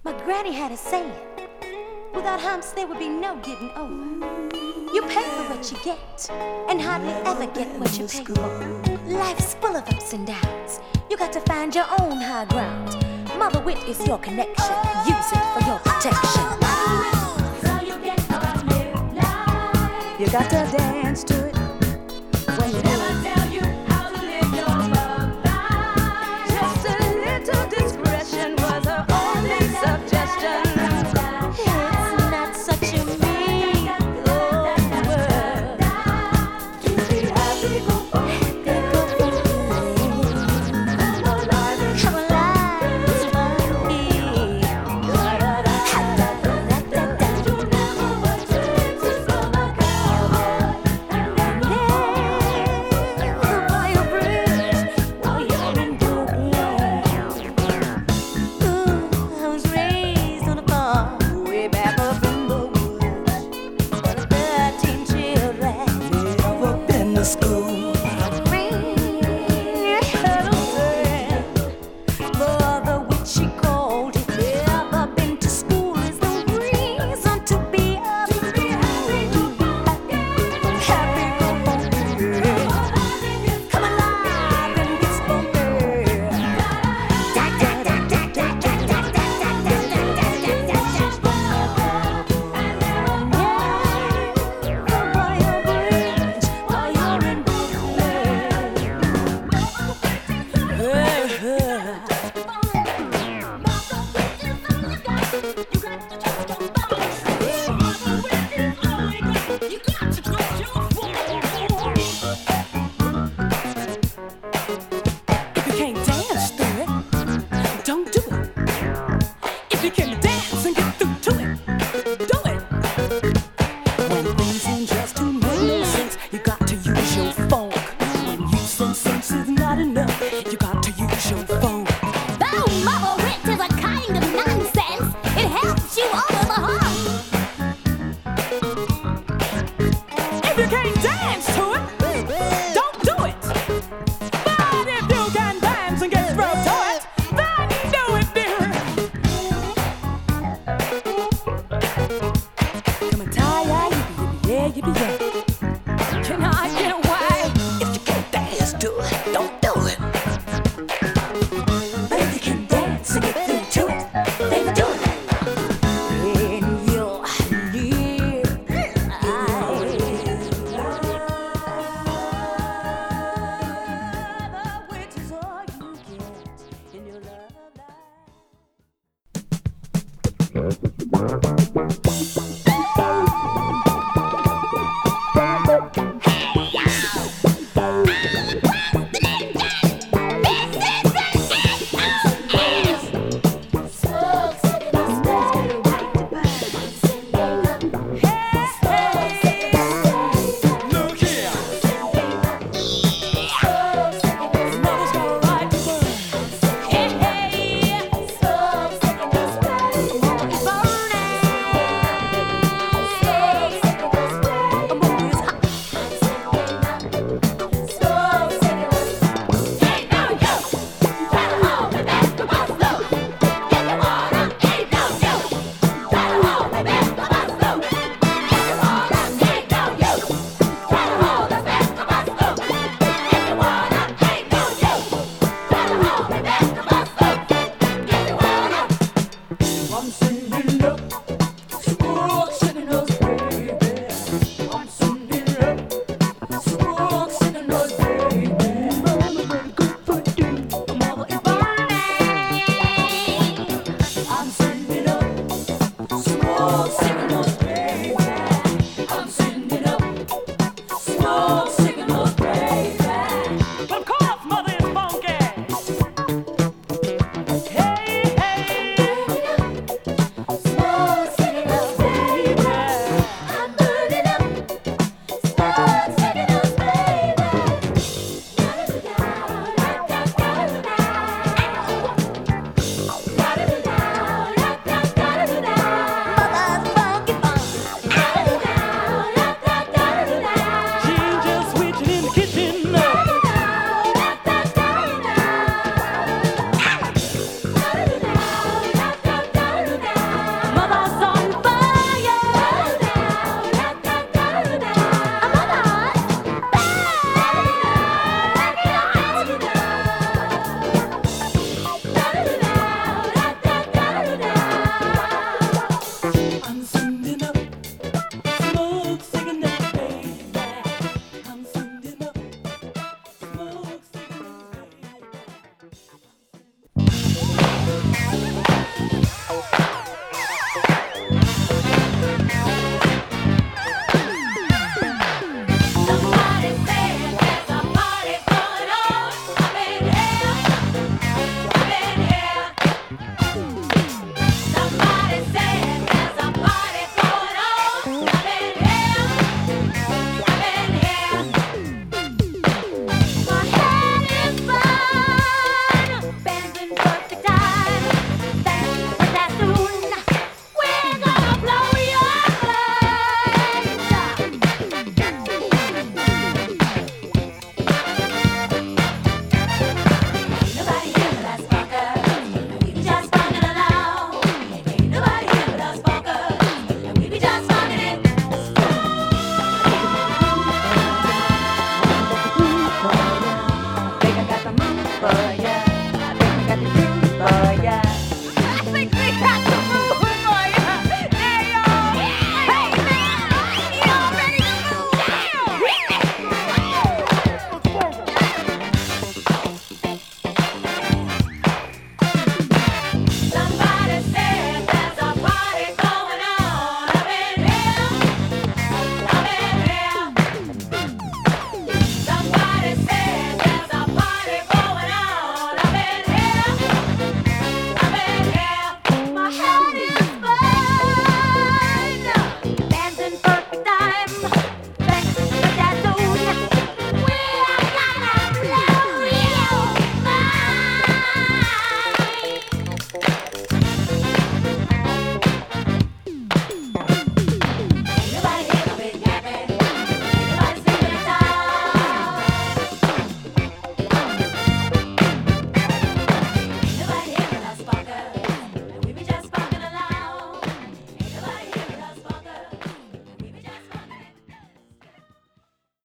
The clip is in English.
My granny had a saying, without humps there would be no getting over. You pay for what you get, and hardly ever get what you pay for. Life's full of ups and downs. You got to find your own high ground. Mother wit is your connection. Use it for your protection. You got to dance to it when you never tell you how to live your love life. Just a little discretion was her only suggestion. It's not such a mean old word to be happy, go alive, come alive, it's funny. You never were tempted from a cowboy.